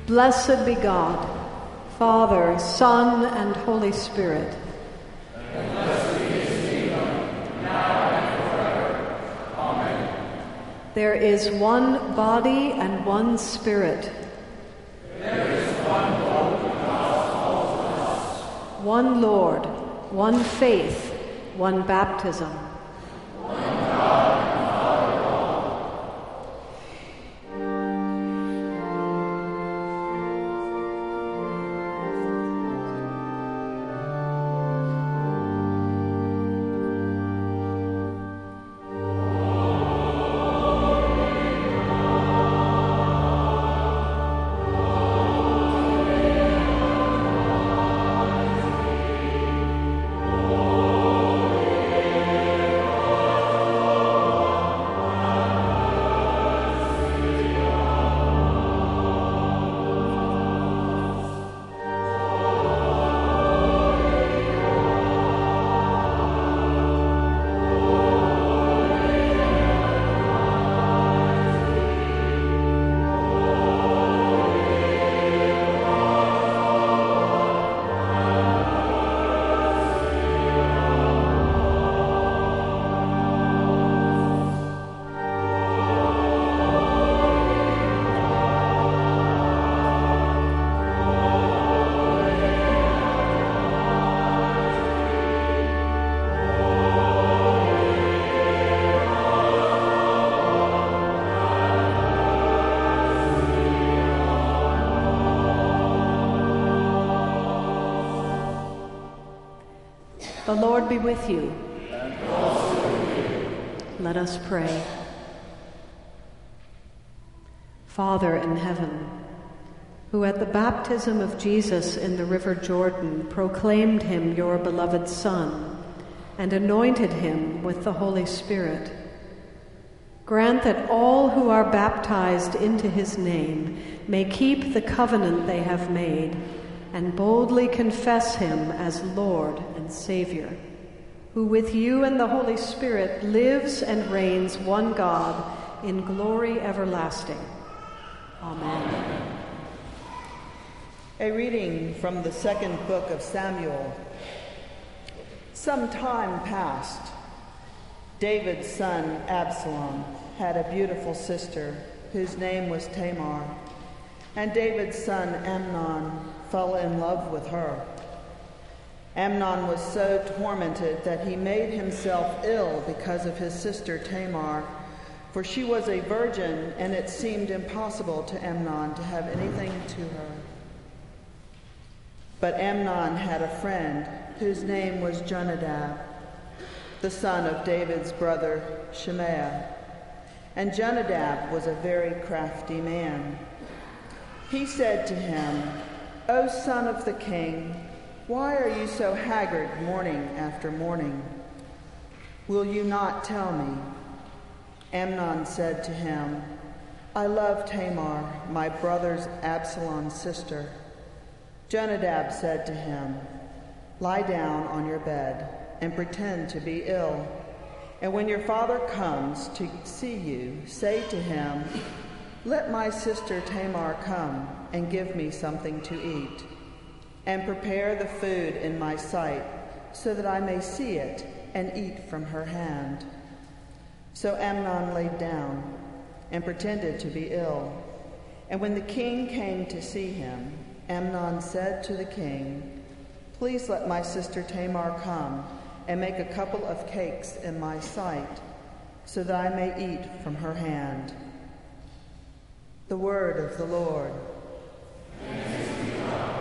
Blessed be God, Father, Son, and Holy Spirit. And blessed be his kingdom, now and forever. Amen. There is one body and one Spirit. There is one hope in all of us. One Lord, one faith, one baptism. One God and Father of all. The Lord be with you. And also with you. Let us pray. Father in heaven, who at the baptism of Jesus in the river Jordan proclaimed him your beloved Son and anointed him with the Holy Spirit, grant that all who are baptized into his name may keep the covenant they have made and boldly confess him as Lord and Savior, who with you and the Holy Spirit lives and reigns one God in glory everlasting. Amen. A reading from the second book of Samuel. Some time passed. David's son Absalom had a beautiful sister whose name was Tamar, and David's son Amnon fell in love with her. Amnon was so tormented that he made himself ill because of his sister Tamar, for she was a virgin, and it seemed impossible to Amnon to have anything to her. But Amnon had a friend whose name was Jonadab, the son of David's brother Shimea, and Jonadab was a very crafty man. He said to him, "O son of the king, why are you so haggard morning after morning? Will you not tell me?" Amnon said to him, "I love Tamar, my brother's Absalom's sister." Jonadab said to him, "Lie down on your bed and pretend to be ill. And when your father comes to see you, say to him, 'Let my sister Tamar come and give me something to eat, and prepare the food in my sight, so that I may see it and eat from her hand.'" So Amnon laid down and pretended to be ill. And when the king came to see him, Amnon said to the king, "Please let my sister Tamar come and make a couple of cakes in my sight, so that I may eat from her hand." The word of the Lord. Thanks be to God.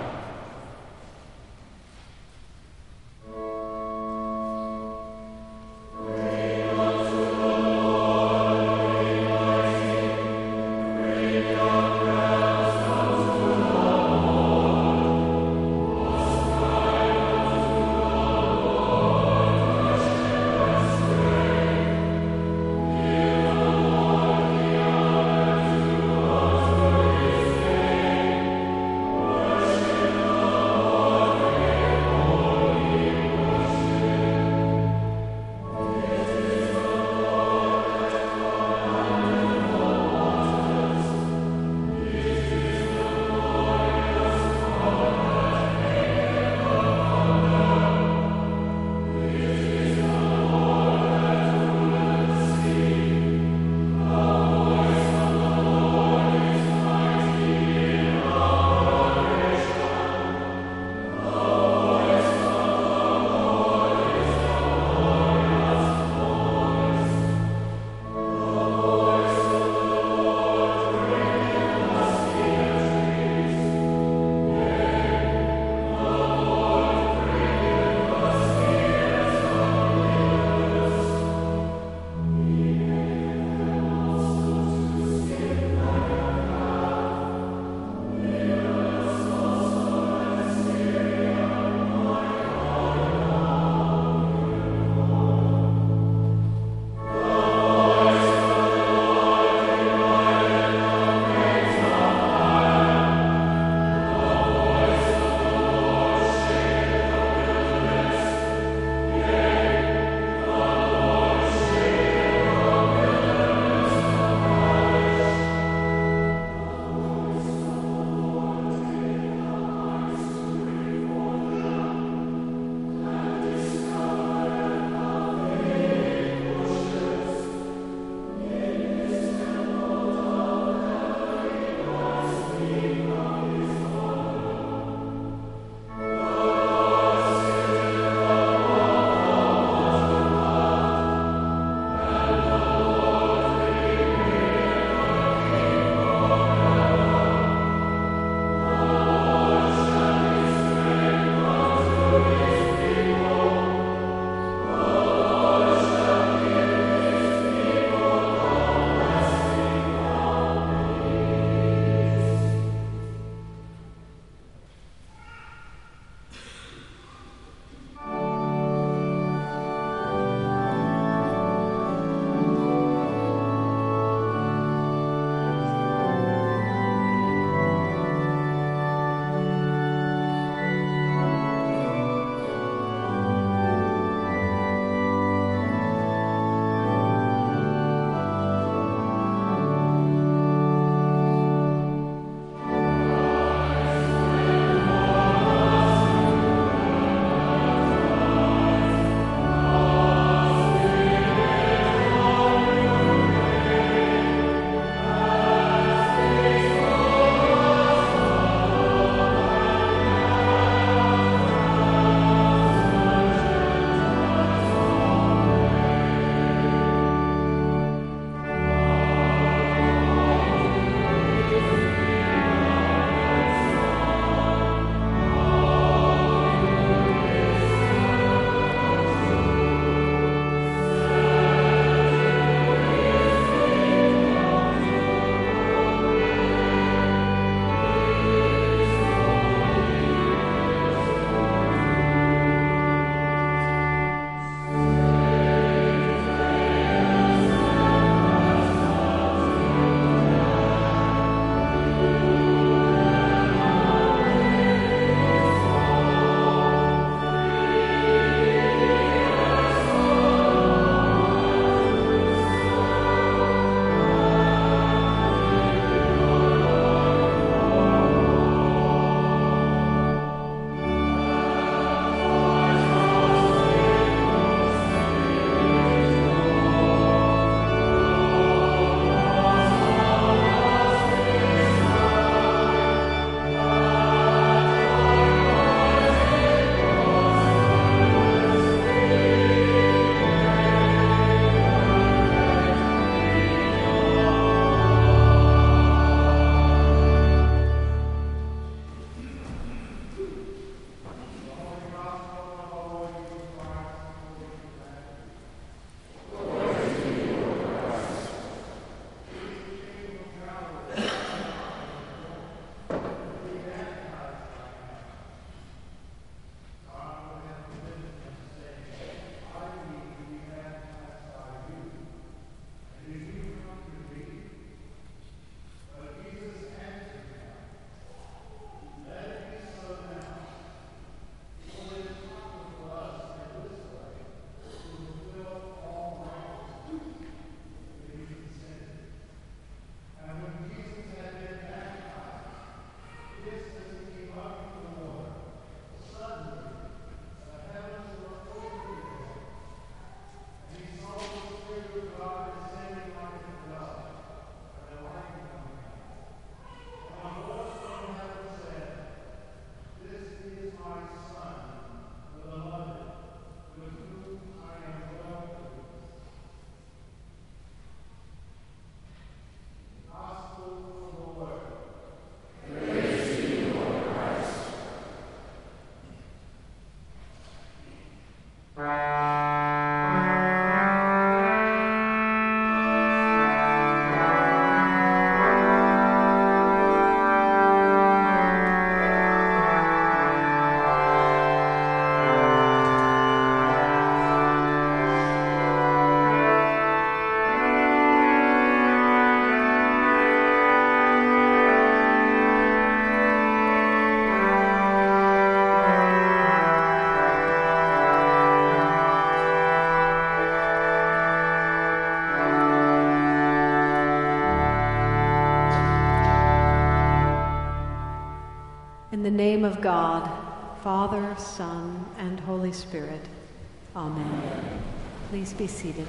In the name of God, Father, Son, and Holy Spirit. Amen. Please be seated.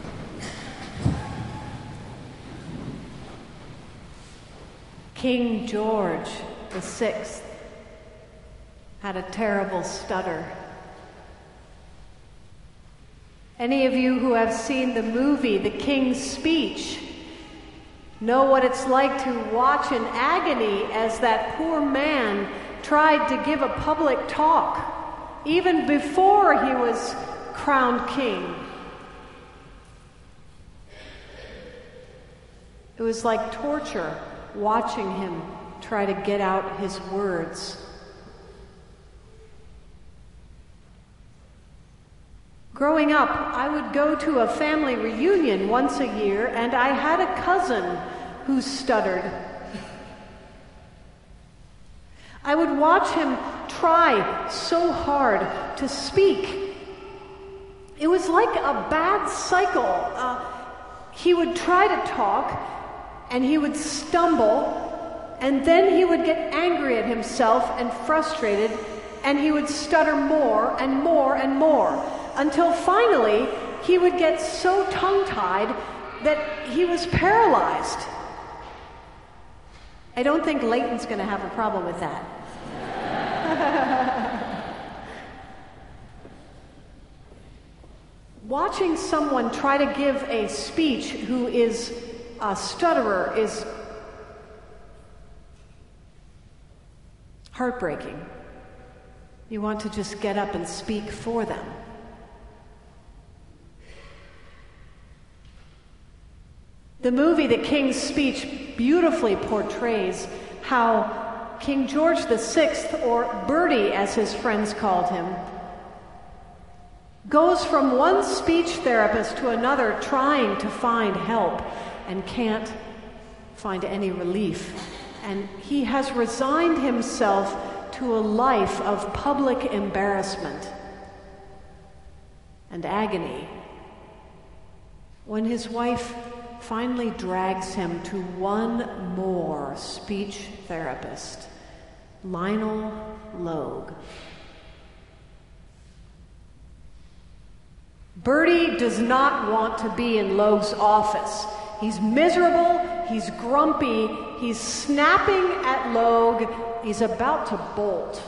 King George VI had a terrible stutter. Any of you who have seen the movie The King's Speech know what it's like to watch in agony as that poor man tried to give a public talk, even before he was crowned king. It was like torture watching him try to get out his words. Growing up, I would go to a family reunion once a year, and I had a cousin who stuttered. I would watch him try so hard to speak. It was like a bad cycle. He would try to talk, and he would stumble, and then he would get angry at himself and frustrated, and he would stutter more and more and more, until finally he would get so tongue-tied that he was paralyzed. I don't think Leighton's going to have a problem with that. Watching someone try to give a speech who is a stutterer is heartbreaking. You want to just get up and speak for them. The movie The King's Speech beautifully portrays how King George VI, or Bertie as his friends called him, goes from one speech therapist to another trying to find help and can't find any relief. And he has resigned himself to a life of public embarrassment and agony. When his wife finally drags him to one more speech therapist, Lionel Logue. Bertie does not want to be in Logue's office. He's miserable, he's grumpy, he's snapping at Logue, he's about to bolt.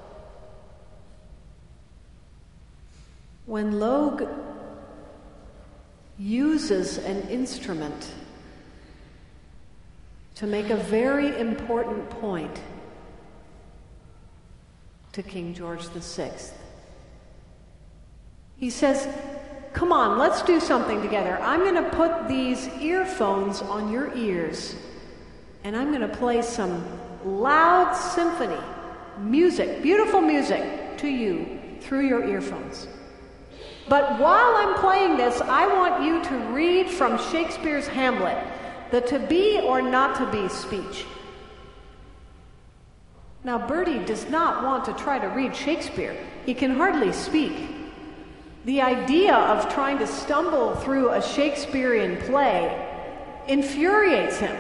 When Logue uses an instrument to make a very important point to King George VI. He says, "Come on, let's do something together. I'm going to put these earphones on your ears, and I'm going to play some loud symphony music, beautiful music, to you through your earphones. But while I'm playing this, I want you to read from Shakespeare's Hamlet, the to be or not to be speech." Now, Bertie does not want to try to read Shakespeare. He can hardly speak. The idea of trying to stumble through a Shakespearean play infuriates him.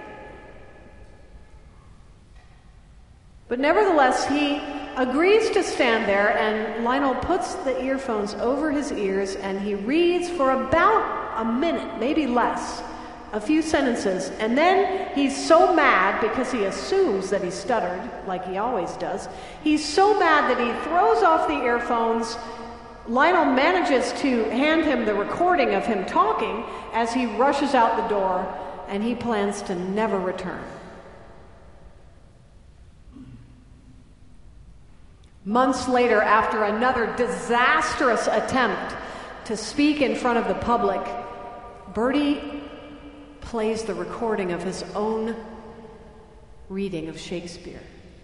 But nevertheless, he agrees to stand there, and Lionel puts the earphones over his ears, and he reads for about a minute, maybe less, a few sentences, and then he's so mad, because he assumes that he stuttered, like he always does, he's so mad that he throws off the earphones. Lionel manages to hand him the recording of him talking as he rushes out the door, and he plans to never return. Months later, after another disastrous attempt to speak in front of the public, Bertie plays the recording of his own reading of Shakespeare.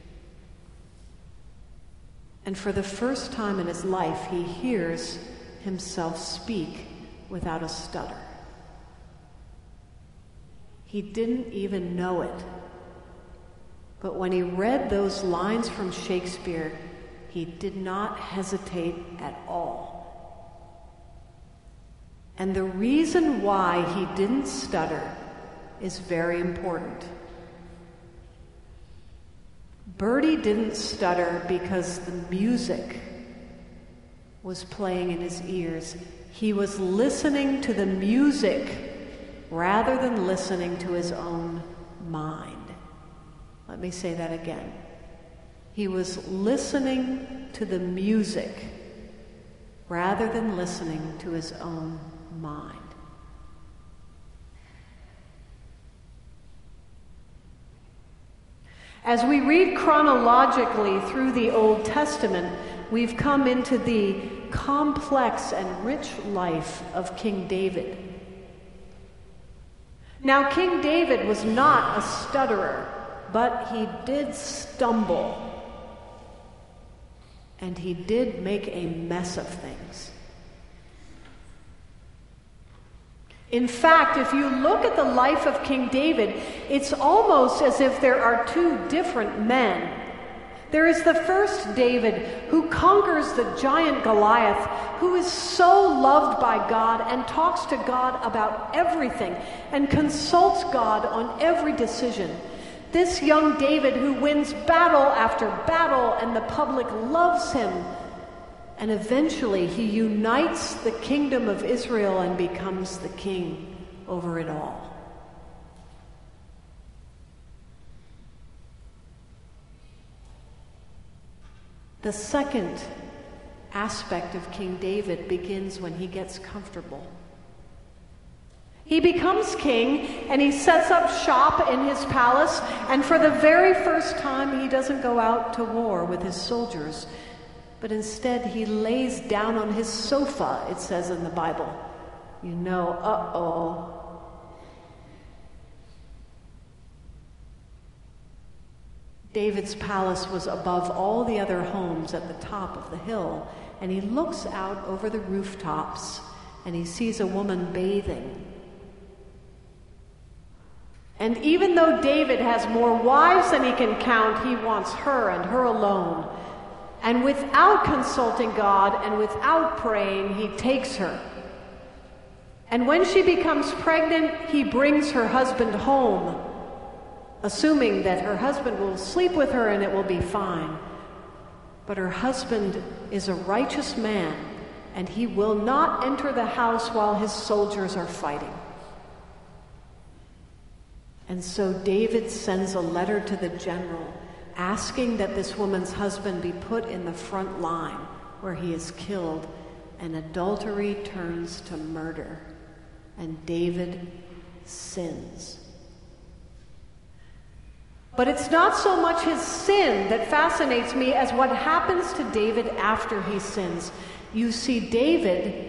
And for the first time in his life, he hears himself speak without a stutter. He didn't even know it. But when he read those lines from Shakespeare, he did not hesitate at all. And the reason why he didn't stutter is very important. Bertie didn't stutter because the music was playing in his ears. He was listening to the music rather than listening to his own mind. Let me say that again. He was listening to the music rather than listening to his own mind. As we read chronologically through the Old Testament, we've come into the complex and rich life of King David. Now, King David was not a stutterer, but he did stumble. And he did make a mess of things. In fact, if you look at the life of King David, it's almost as if there are two different men. There is the first David who conquers the giant Goliath, who is so loved by God and talks to God about everything and consults God on every decision. This young David who wins battle after battle and the public loves him. And eventually he unites the kingdom of Israel and becomes the king over it all. The second aspect of King David begins when he gets comfortable. He becomes king and he sets up shop in his palace, and for the very first time he doesn't go out to war with his soldiers, but instead he lays down on his sofa, it says in the Bible. You know, uh-oh. David's palace was above all the other homes at the top of the hill, and he looks out over the rooftops and he sees a woman bathing. And even though David has more wives than he can count, he wants her and her alone. And without consulting God and without praying, he takes her. And when she becomes pregnant, he brings her husband home, assuming that her husband will sleep with her and it will be fine. But her husband is a righteous man, and he will not enter the house while his soldiers are fighting. And so David sends a letter to the general asking that this woman's husband be put in the front line where he is killed, and adultery turns to murder, and David sins. But it's not so much his sin that fascinates me as what happens to David after he sins. You see, David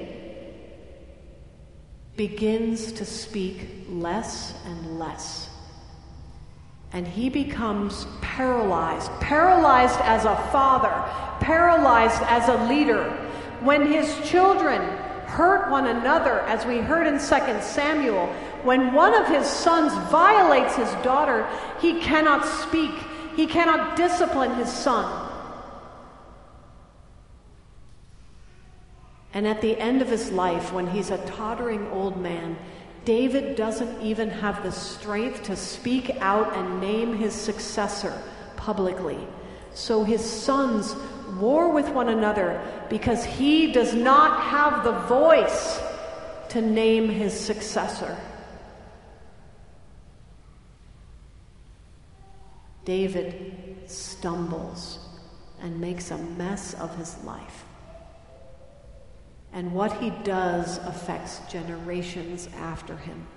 begins to speak less and less. And he becomes paralyzed as a father, paralyzed as a leader. When his children hurt one another, as we heard in 2 Samuel, when one of his sons violates his daughter, he cannot speak. He cannot discipline his son. And at the end of his life, when he's a tottering old man, David doesn't even have the strength to speak out and name his successor publicly. So his sons war with one another because he does not have the voice to name his successor. David stumbles and makes a mess of his life. And what he does affects generations after him.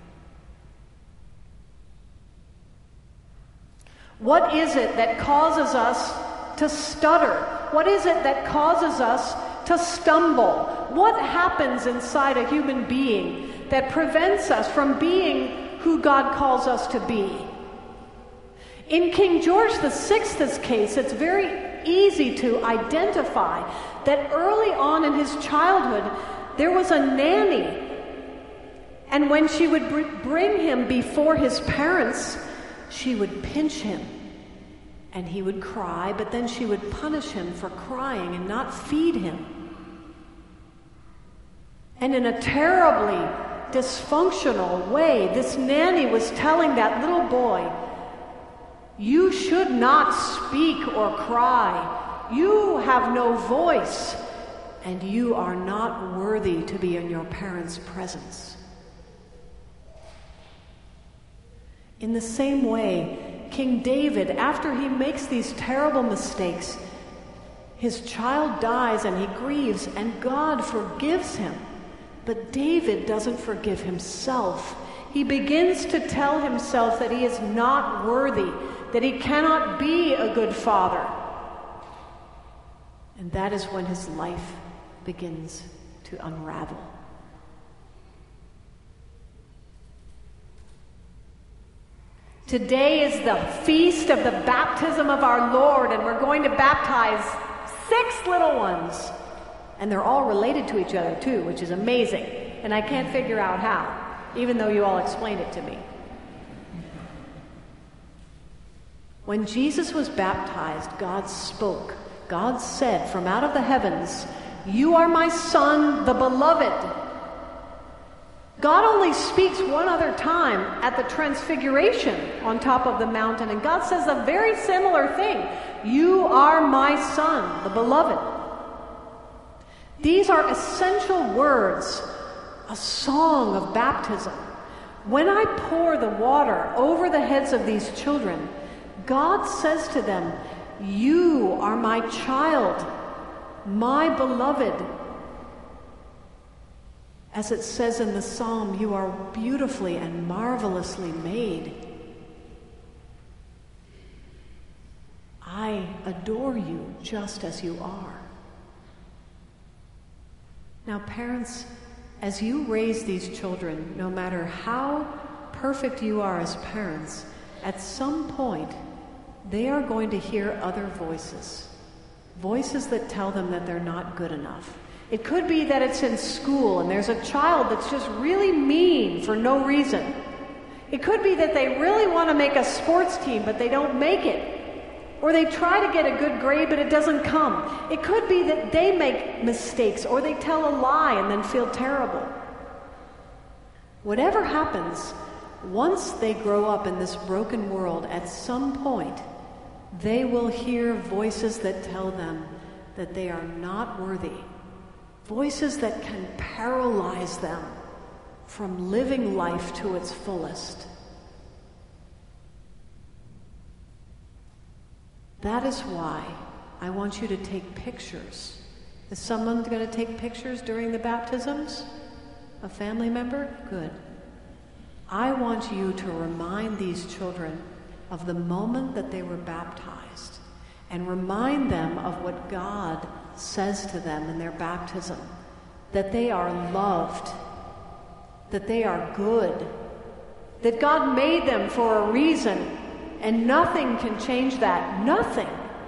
What is it that causes us to stutter What is it that causes us to stumble? What happens inside a human being that prevents us from being who God calls us to be? In King George VI's case, it's very easy to identify that early on in his childhood, there was a nanny. And when she would bring him before his parents, she would pinch him. And he would cry, but then she would punish him for crying and not feed him. And in a terribly dysfunctional way, this nanny was telling that little boy, you should not speak or cry. You have no voice, and you are not worthy to be in your parents' presence. In the same way, King David, after he makes these terrible mistakes, his child dies and he grieves, and God forgives him. But David doesn't forgive himself. He begins to tell himself that he is not worthy, that he cannot be a good father. And that is when his life begins to unravel. Today is the feast of the baptism of our Lord, and we're going to baptize 6 little ones. And they're all related to each other, too, which is amazing. And I can't figure out how, even though you all explained it to me. When Jesus was baptized, God spoke. God said from out of the heavens, "You are my Son, the beloved." God only speaks one other time at the Transfiguration on top of the mountain, and God says a very similar thing. You are my Son, the beloved. These are essential words, a song of baptism. When I pour the water over the heads of these children, God says to them, you are my child, my beloved. As it says in the psalm, you are beautifully and marvelously made. I adore you just as you are. Now, parents, as you raise these children, no matter how perfect you are as parents, at some point, they are going to hear other voices. Voices that tell them that they're not good enough. It could be that it's in school and there's a child that's just really mean for no reason. It could be that they really want to make a sports team, but they don't make it. Or they try to get a good grade, but it doesn't come. It could be that they make mistakes, or they tell a lie and then feel terrible. Whatever happens, once they grow up in this broken world, at some point, they will hear voices that tell them that they are not worthy. Voices that can paralyze them from living life to its fullest. That is why I want you to take pictures. Is someone going to take pictures during the baptisms? A family member? Good. I want you to remind these children of the moment that they were baptized and remind them of what God says to them in their baptism, that they are loved, that they are good, that God made them for a reason, and nothing can change that. Nothing.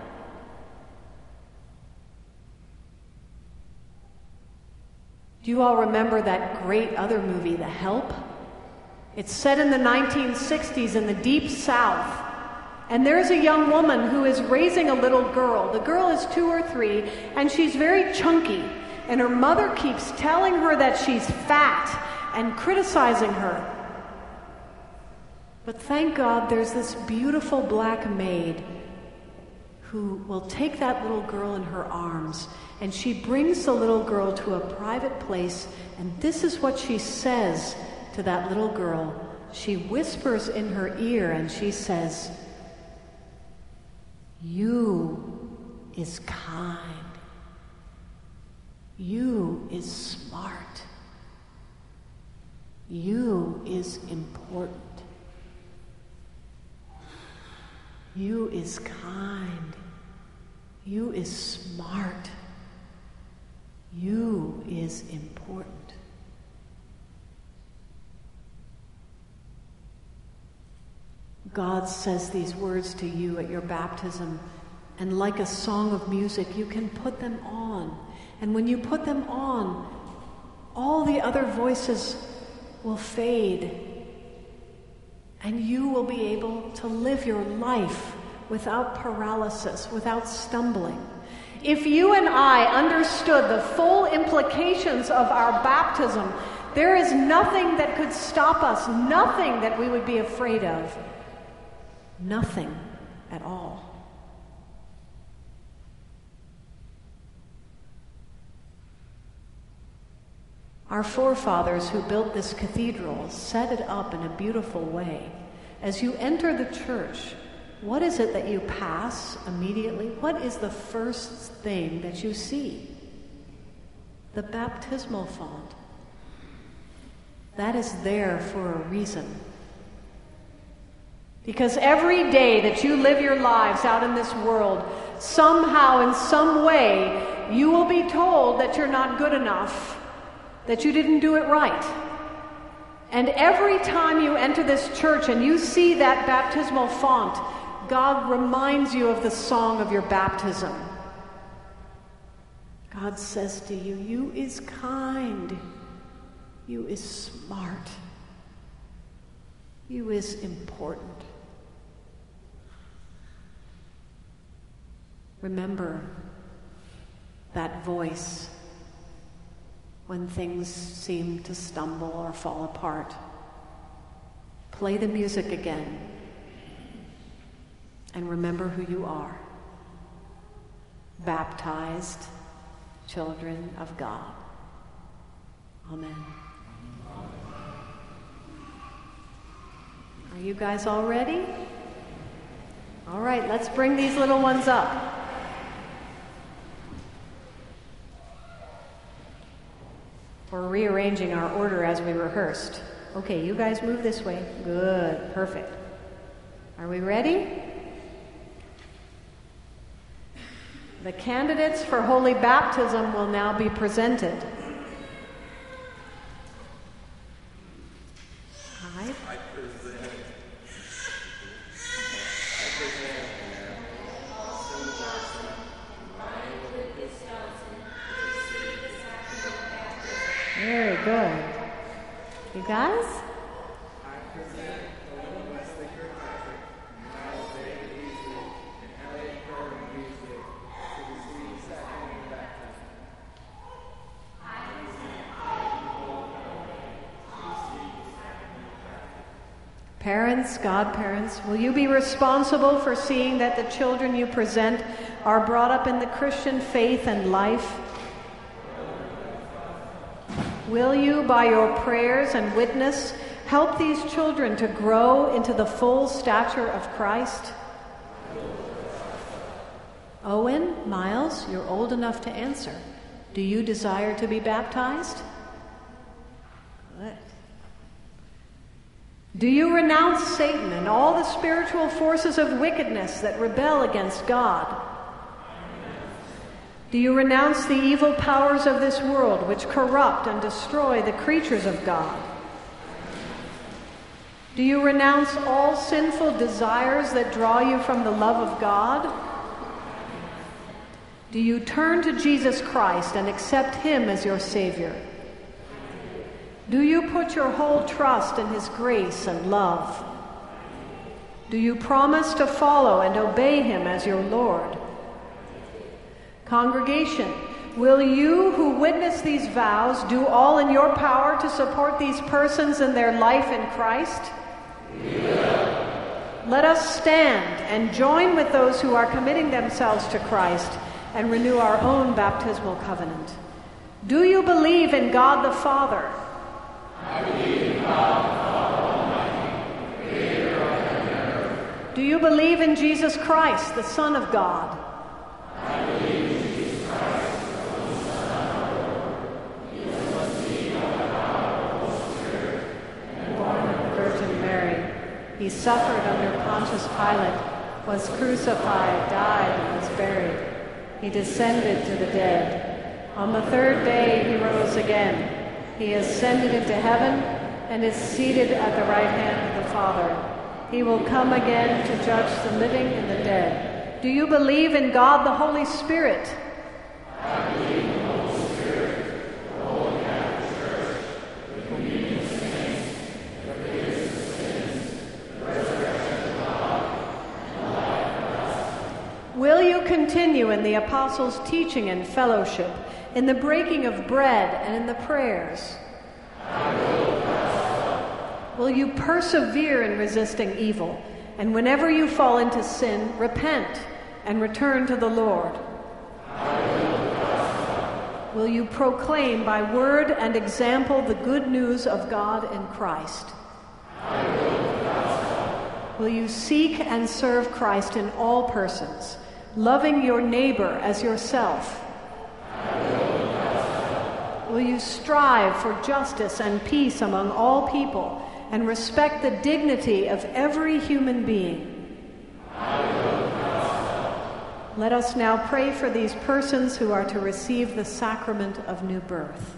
Do you all remember that great other movie, The Help? It's set in the 1960s in the Deep South. And there's a young woman who is raising a little girl. The girl is 2 or 3, and she's very chunky. And her mother keeps telling her that she's fat and criticizing her. But thank God there's this beautiful black maid who will take that little girl in her arms, and she brings the little girl to a private place, and this is what she says to that little girl. She whispers in her ear, and she says, "You is kind. You is smart. You is important. You is kind. You is smart. You is important. God says these words to you at your baptism, and like a song of music, you can put them on. And when you put them on, all the other voices will fade, and you will be able to live your life without paralysis, without stumbling. If you and I understood the full implications of our baptism, there is nothing that could stop us, nothing that we would be afraid of. Nothing at all. Our forefathers who built this cathedral set it up in a beautiful way. As you enter the church, what is it that you pass immediately? What is the first thing that you see? The baptismal font. That is there for a reason. Because every day that you live your lives out in this world, somehow, in some way, you will be told that you're not good enough, that you didn't do it right. And every time you enter this church and you see that baptismal font, God reminds you of the song of your baptism. God says to you, you is kind, you is smart, you is important. Remember that voice when things seem to stumble or fall apart. Play the music again and remember who you are. Baptized children of God. Amen. Are you guys all ready? All right, let's bring these little ones up. We're rearranging our order as we rehearsed. Okay, you guys move this way. Good, perfect. Are we ready? The candidates for holy baptism will now be presented. Hi. Very good. You guys? Parents, godparents, will you be responsible for seeing that the children you present are brought up in the Christian faith and life? Will you, by your prayers and witness, help these children to grow into the full stature of Christ? Owen, Miles, you're old enough to answer. Do you desire to be baptized? Good. Do you renounce Satan and all the spiritual forces of wickedness that rebel against God? Do you renounce the evil powers of this world which corrupt and destroy the creatures of God? Do you renounce all sinful desires that draw you from the love of God? Do you turn to Jesus Christ and accept Him as your Savior? Do you put your whole trust in His grace and love? Do you promise to follow and obey Him as your Lord? Congregation, will you who witness these vows do all in your power to support these persons in their life in Christ? We will. Let us stand and join with those who are committing themselves to Christ and renew our own baptismal covenant. Do you believe in God the Father? I believe in God the Father Almighty, creator of heaven and earth. Do you believe in Jesus Christ, the Son of God? I believe in Jesus Christ, the Son of our Lord. He was conceived by God the Holy Spirit, and born of the Virgin Mary. He suffered under Pontius Pilate, was crucified, died, and was buried. He descended to the dead. On the third day he rose again. He ascended into heaven and is seated at the right hand of the Father. He will come again to judge the living and the dead. Do you believe in God the Holy Spirit? I believe in the Holy Spirit, the Holy Catholic Church, the communion of saints, the forgiveness of sins, the resurrection of God, and the life everlasting. Will you continue in the apostles' teaching and fellowship, in the breaking of bread and in the prayers? I will. Will you persevere in resisting evil, and whenever you fall into sin, repent and return to the Lord? Will you proclaim by word and example the good news of God in Christ? Will you seek and serve Christ in all persons, loving your neighbor as yourself? Will you strive for justice and peace among all people, and respect the dignity of every human being? Let us now pray for these persons who are to receive the sacrament of new birth.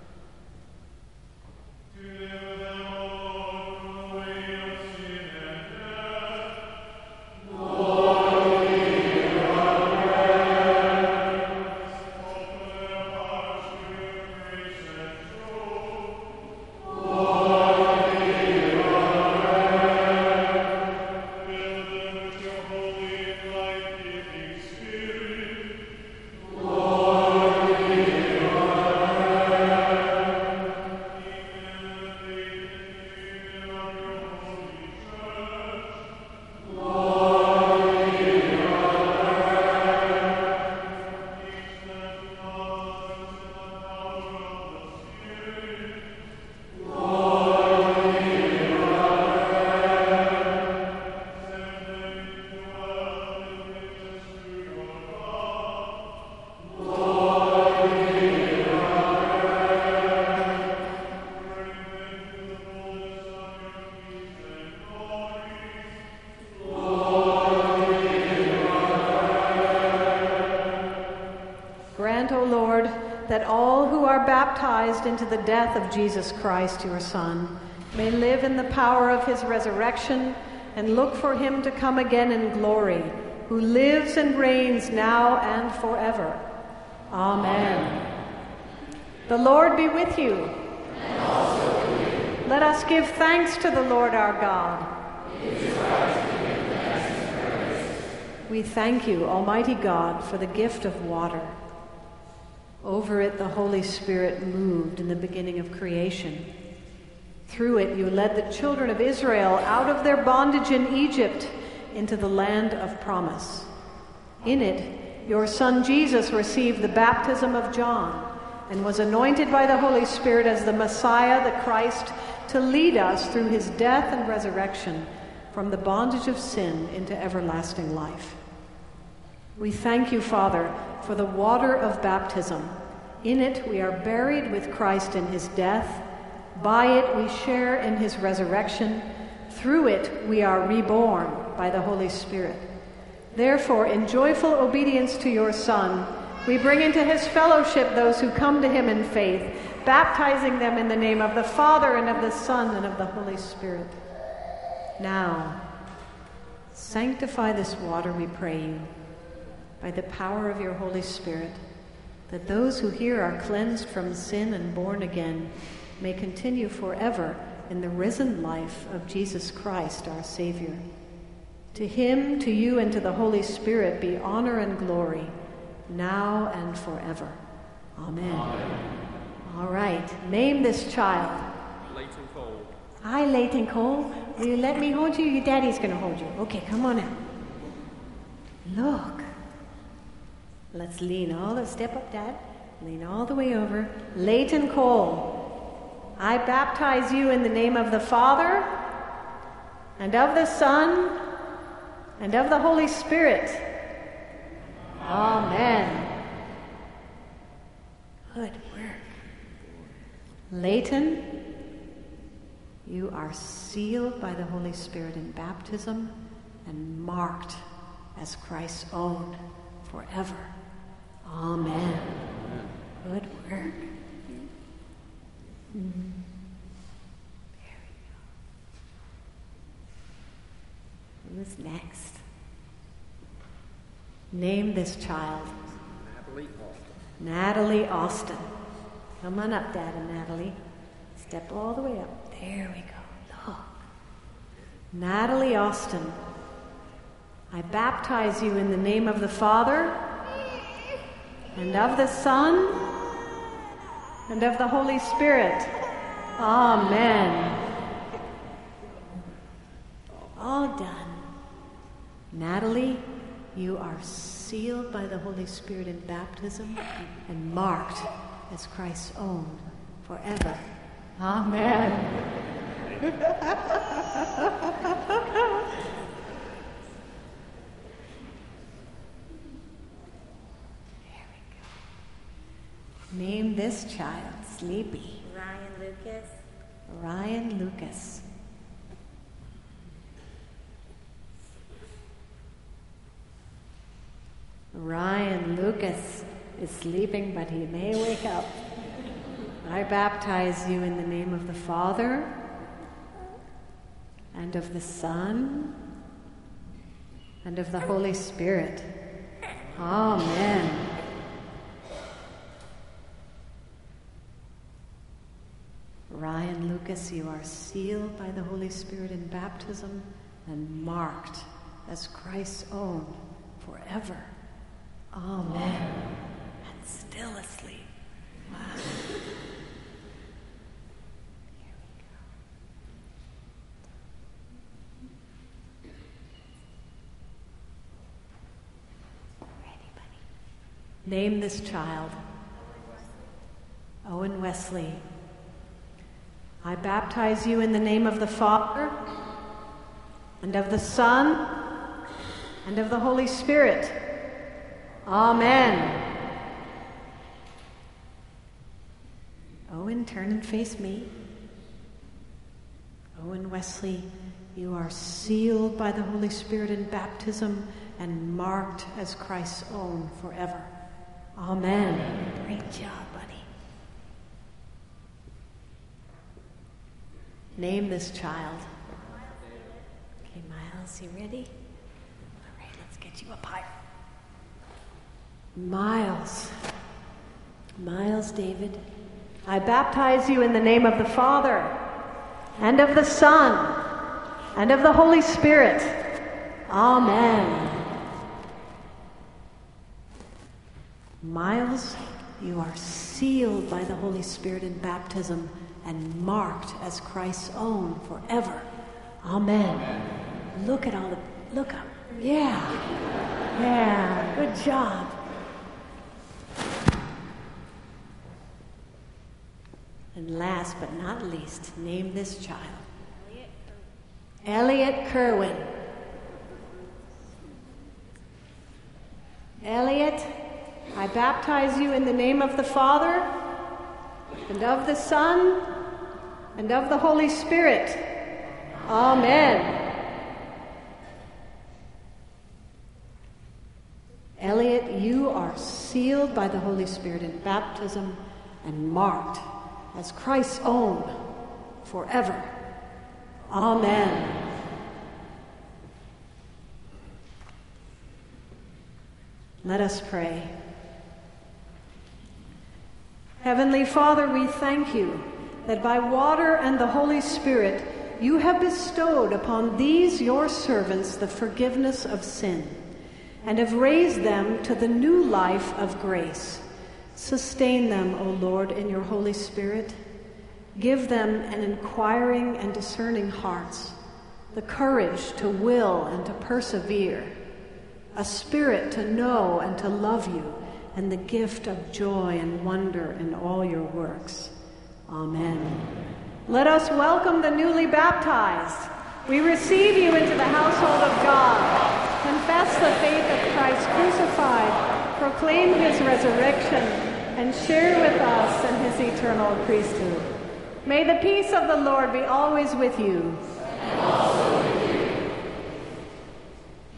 That all who are baptized into the death of Jesus Christ, your Son, may live in the power of his resurrection and look for him to come again in glory, who lives and reigns now and forever. Amen. The Lord be with you. And also with you. Let us give thanks to the Lord our God. It is right to give thanks and praise. We thank you, Almighty God, for the gift of water. Over it the Holy Spirit moved in the beginning of creation. Through it you led the children of Israel out of their bondage in Egypt into the land of promise. In it your Son Jesus received the baptism of John and was anointed by the Holy Spirit as the Messiah, the Christ, to lead us through his death and resurrection from the bondage of sin into everlasting life. We thank you, Father, for the water of baptism. In it we are buried with Christ in his death. By it we share in his resurrection. Through it we are reborn by the Holy Spirit. Therefore, in joyful obedience to your Son, we bring into his fellowship those who come to him in faith, baptizing them in the name of the Father and of the Son and of the Holy Spirit. Now, sanctify this water, we pray you, by the power of your Holy Spirit, that those who here are cleansed from sin and born again may continue forever in the risen life of Jesus Christ, our Savior. To him, to you, and to the Holy Spirit be honor and glory, now and forever. Amen. Amen. All right, name this child. Leighton Cole. Hi, Leighton Cole. Will you let me hold you? Your daddy's going to hold you. Okay, come on in. Look. Let's step up, Dad. Lean all the way over. Leighton Cole, I baptize you in the name of the Father, and of the Son, and of the Holy Spirit. Amen. Good work. Leighton, you are sealed by the Holy Spirit in baptism and marked as Christ's own forever. Amen. Good work. There we go. Who's next? Name this child. Natalie Austin. Come on up, Dad and Natalie. Step all the way up. There we go. Look. Natalie Austin, I baptize you in the name of the Father and of the Son and of the Holy Spirit. Amen. All done. Natalie, you are sealed by the Holy Spirit in baptism and marked as Christ's own forever. Amen. There we go. Name this child Sleepy. Ryan Lucas. Ryan Lucas. Ryan Lucas is sleeping, but he may wake up. I baptize you in the name of the Father and of the Son and of the Holy Spirit. Amen. Ryan Lucas, you are sealed by the Holy Spirit in baptism and marked as Christ's own forever. Amen. And still asleep. Wow. Here we go. Ready, buddy? Name this child. Owen Wesley. I baptize you in the name of the Father and of the Son and of the Holy Spirit. Amen. Owen, turn and face me. Owen Wesley, you are sealed by the Holy Spirit in baptism and marked as Christ's own forever. Amen. Great job, buddy. Name this child. Okay, Miles, you ready? All right, let's get you up higher. Miles David, I baptize you in the name of the Father and of the Son and of the Holy Spirit. Amen. Miles, you are sealed by the Holy Spirit in baptism and marked as Christ's own forever. Amen. Look at all the, look up. Yeah, good job. And last but not least, name this child. Elliot Kerwin. Elliot, I baptize you in the name of the Father and of the Son and of the Holy Spirit. Amen. Elliot, you are sealed by the Holy Spirit in baptism and marked as Christ's own forever. Amen. Let us pray. Heavenly Father, we thank you that by water and the Holy Spirit you have bestowed upon these your servants the forgiveness of sin and have raised them to the new life of grace. Sustain them, O Lord, in your Holy Spirit. Give them an inquiring and discerning hearts, the courage to will and to persevere, a spirit to know and to love you, and the gift of joy and wonder in all your works. Amen. Let us welcome the newly baptized. We receive you into the household of God. Confess the faith of Christ crucified, proclaim his resurrection, and share with us in his eternal priesthood. May the peace of the Lord be always with you. And also with you.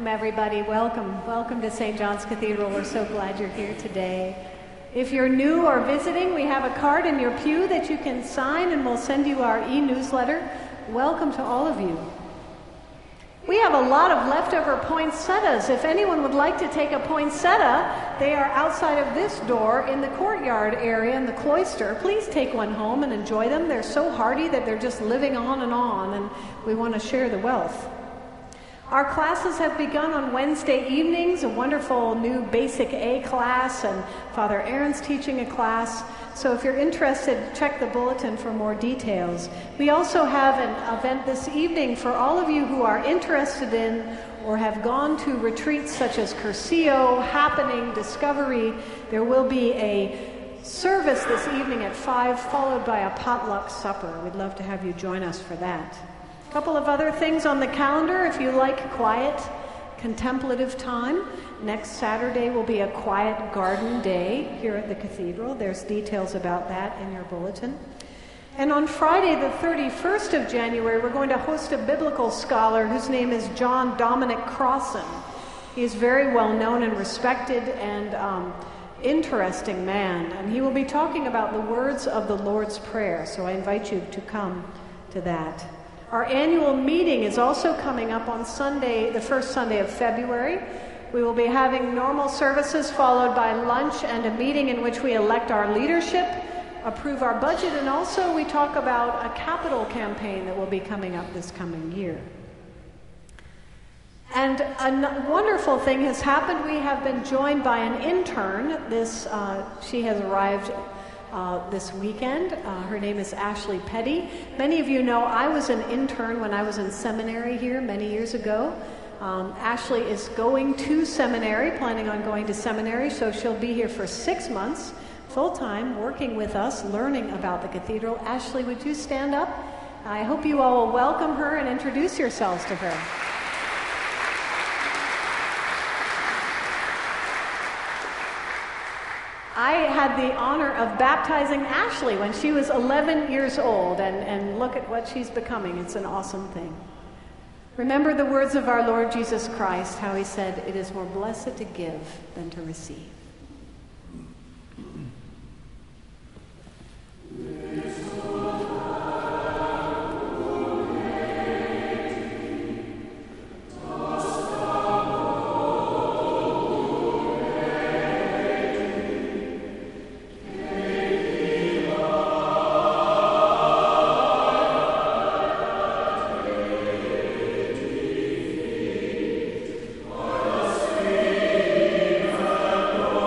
Welcome, everybody. Welcome. Welcome to St. John's Cathedral. We're so glad you're here today. If you're new or visiting, we have a card in your pew that you can sign, and we'll send you our e-newsletter. Welcome to all of you. We have a lot of leftover poinsettias. If anyone would like to take a poinsettia, they are outside of this door in the courtyard area in the cloister. Please take one home and enjoy them. They're so hardy that they're just living on, and we want to share the wealth. Our classes have begun on Wednesday evenings, a wonderful new Basic A class, and Father Aaron's teaching a class. So if you're interested, check the bulletin for more details. We also have an event this evening for all of you who are interested in or have gone to retreats such as Cursillo, Happening, Discovery. There will be a service this evening at 5, followed by a potluck supper. We'd love to have you join us for that. A couple of other things on the calendar. If you like quiet, contemplative time, next Saturday will be a quiet garden day here at the cathedral. There's details about that in your bulletin. And on Friday, the 31st of January, we're going to host a biblical scholar whose name is John Dominic Crossan. He's very well known and respected and interesting man, and he will be talking about the words of the Lord's Prayer, so I invite you to come to that. Our annual meeting is also coming up on Sunday, the first Sunday of February. We will be having normal services followed by lunch and a meeting in which we elect our leadership, approve our budget, and also we talk about a capital campaign that will be coming up this coming year. And a wonderful thing has happened. We have been joined by an intern. She has arrived this weekend. Her name is Ashley Petty. Many of you know I was an intern when I was in seminary here many years ago. Ashley is going to seminary, planning on going to seminary, so she'll be here for 6 months, full-time, working with us, learning about the cathedral. Ashley, would you stand up? I hope you all will welcome her and introduce yourselves to her. I had the honor of baptizing Ashley when she was 11 years old, and look at what she's becoming. It's an awesome thing. Remember the words of our Lord Jesus Christ, how he said, "It is more blessed to give than to receive." Lord,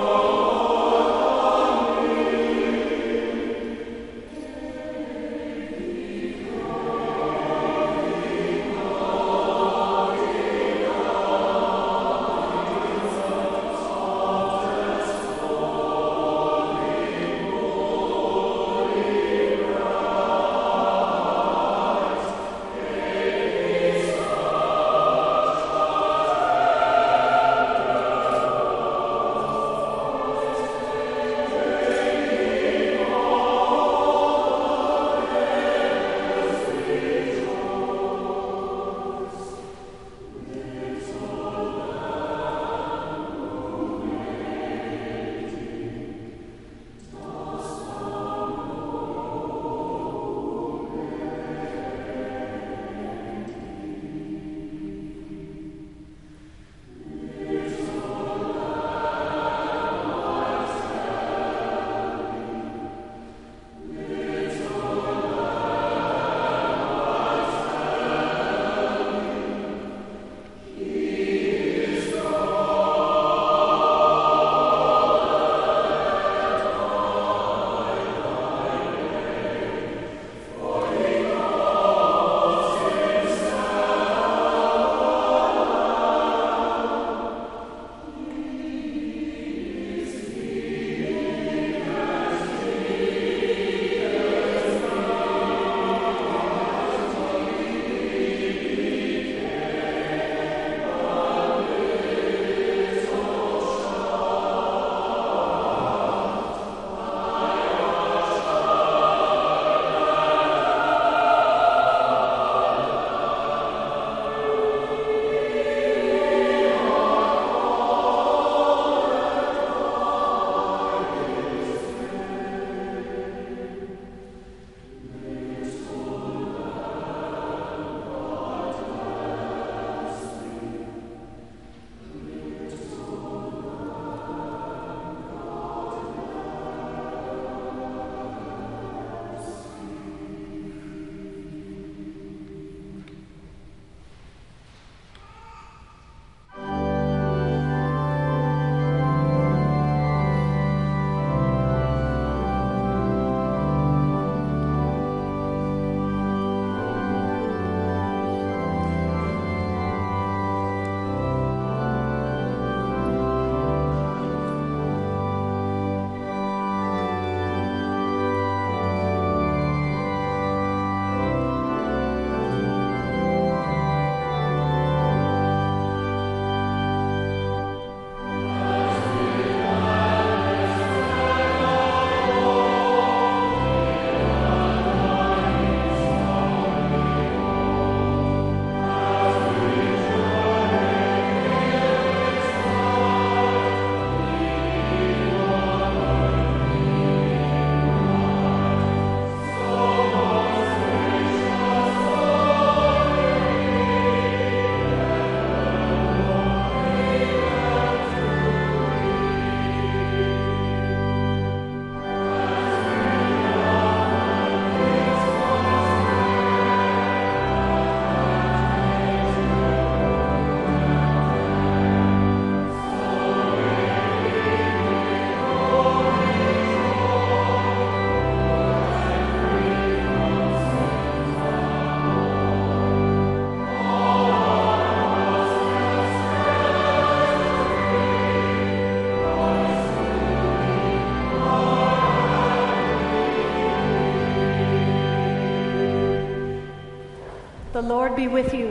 The Lord be with you.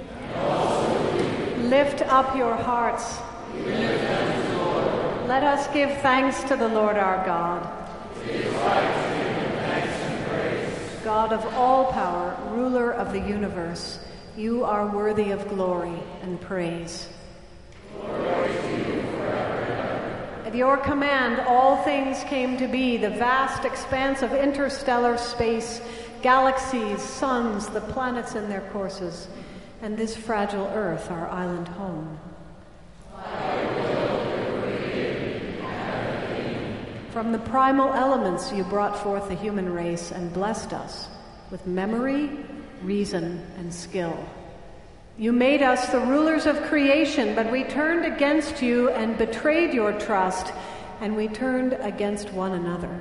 Lift up your hearts. Let us give thanks to the Lord our God. It is right to give him thanks and praise. God of all power, ruler of the universe, you are worthy of glory and praise. Glory to you forever and ever. At your command, all things came to be, the vast expanse of interstellar space, galaxies, suns, the planets in their courses, and this fragile earth, our island home. From the primal elements you brought forth the human race and blessed us with memory, reason, and skill. You made us the rulers of creation, but we turned against you and betrayed your trust, and we turned against one another.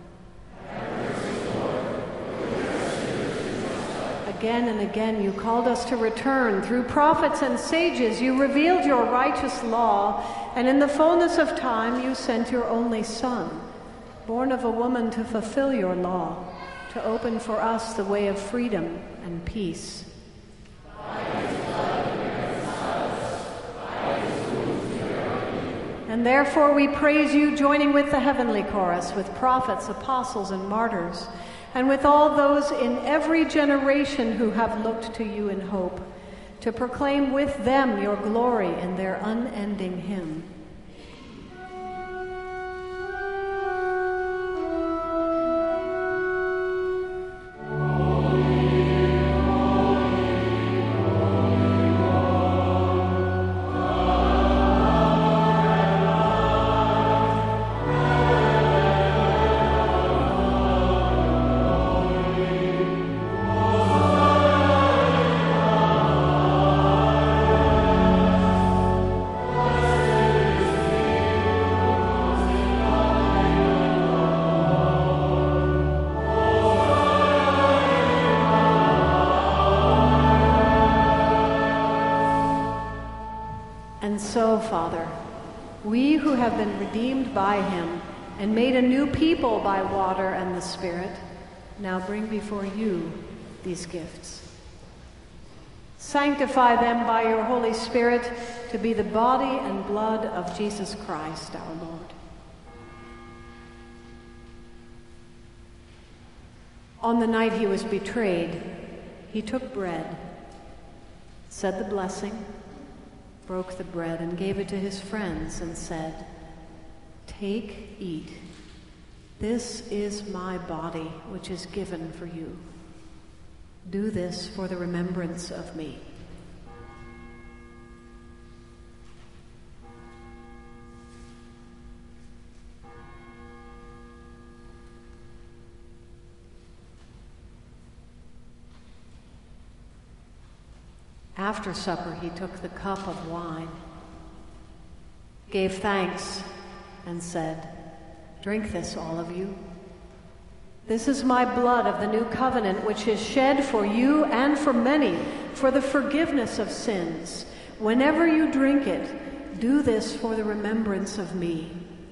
Again and again you called us to return. Through prophets and sages you revealed your righteous law, and in the fullness of time you sent your only Son, born of a woman to fulfill your law, to open for us the way of freedom and peace. And therefore we praise you, joining with the heavenly chorus, with prophets, apostles, and martyrs, and with all those in every generation who have looked to you in hope, to proclaim with them your glory in their unending hymn. So, Father, we who have been redeemed by him and made a new people by water and the Spirit, now bring before you these gifts. Sanctify them by your Holy Spirit to be the body and blood of Jesus Christ, our Lord. On the night he was betrayed, he took bread, said the blessing, broke the bread and gave it to his friends and said, "Take, eat. This is my body, which is given for you. Do this for the remembrance of me." After supper, he took the cup of wine, gave thanks, and said, "Drink this, all of you. This is my blood of the new covenant, which is shed for you and for many for the forgiveness of sins. Whenever you drink it, do this for the remembrance of me."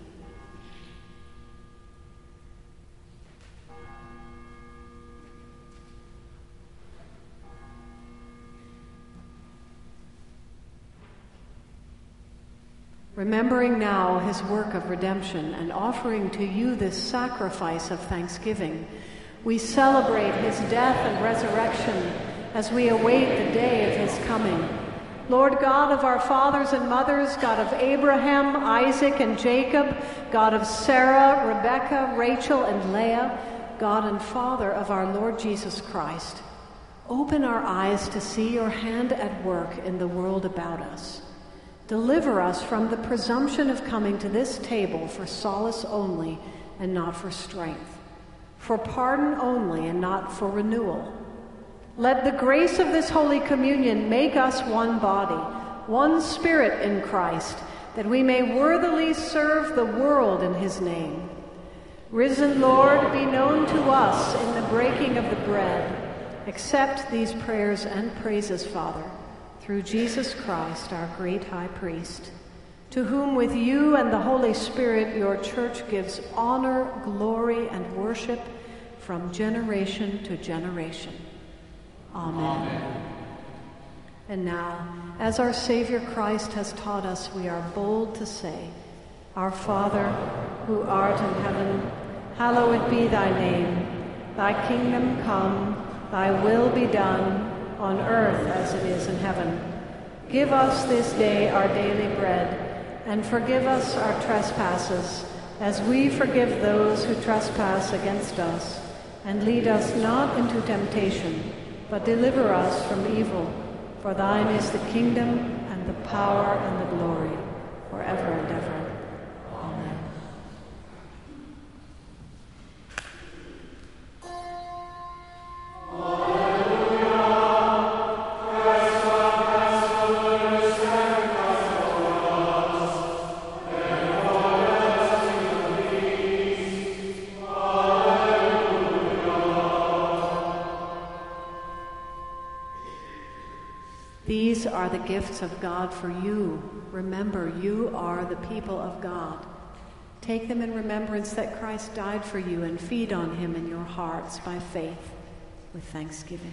Remembering now his work of redemption and offering to you this sacrifice of thanksgiving, we celebrate his death and resurrection as we await the day of his coming. Lord God of our fathers and mothers, God of Abraham, Isaac, and Jacob, God of Sarah, Rebekah, Rachel, and Leah, God and Father of our Lord Jesus Christ, open our eyes to see your hand at work in the world about us. Deliver us from the presumption of coming to this table for solace only and not for strength, for pardon only and not for renewal. Let the grace of this Holy Communion make us one body, one spirit in Christ, that we may worthily serve the world in his name. Risen Lord, be known to us in the breaking of the bread. Accept these prayers and praises, Father, through Jesus Christ, our great high priest, to whom with you and the Holy Spirit your church gives honor, glory, and worship from generation to generation. Amen. And now, as our Savior Christ has taught us, we are bold to say, Our Father, who art in heaven, hallowed be thy name. Thy kingdom come, thy will be done, on earth as it is in heaven. Give us this day our daily bread, and forgive us our trespasses, as we forgive those who trespass against us. And lead us not into temptation, but deliver us from evil. For thine is the kingdom, and the power, and the glory, forever and ever. Amen. These are the gifts of God for you. Remember, you are the people of God. Take them in remembrance that Christ died for you, and feed on him in your hearts by faith with thanksgiving.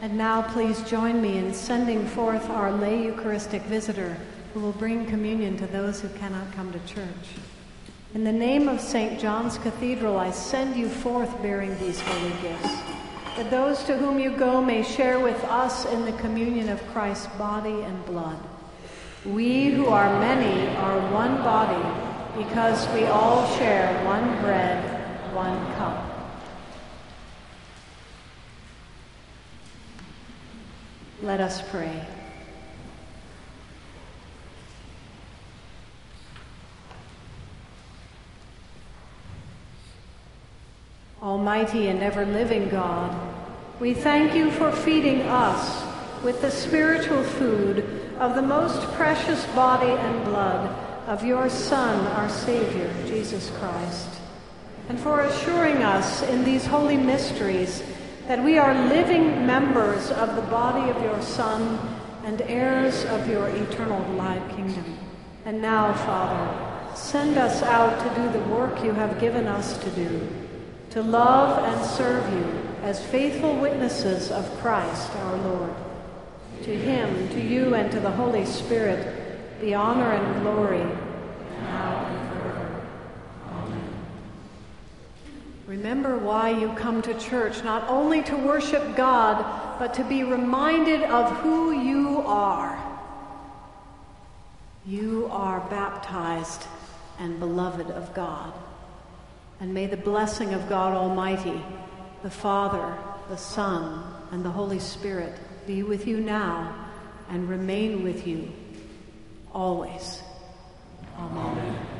And now please join me in sending forth our lay Eucharistic visitor who will bring communion to those who cannot come to church. In the name of St. John's Cathedral, I send you forth bearing these holy gifts, that those to whom you go may share with us in the communion of Christ's body and blood. We who are many are one body because we all share one bread, one cup. Let us pray. Almighty and ever-living God, we thank you for feeding us with the spiritual food of the most precious body and blood of your Son, our Savior, Jesus Christ, and for assuring us in these holy mysteries that we are living members of the body of your Son and heirs of your eternal life kingdom. And now, Father, send us out to do the work you have given us to do, to love and serve you as faithful witnesses of Christ our Lord. To him, to you, and to the Holy Spirit be honor and glory, now and forever. Amen. Remember why you come to church, not only to worship God, but to be reminded of who you are. You are baptized and beloved of God. And may the blessing of God Almighty, the Father, the Son, and the Holy Spirit be with you now and remain with you always. Amen.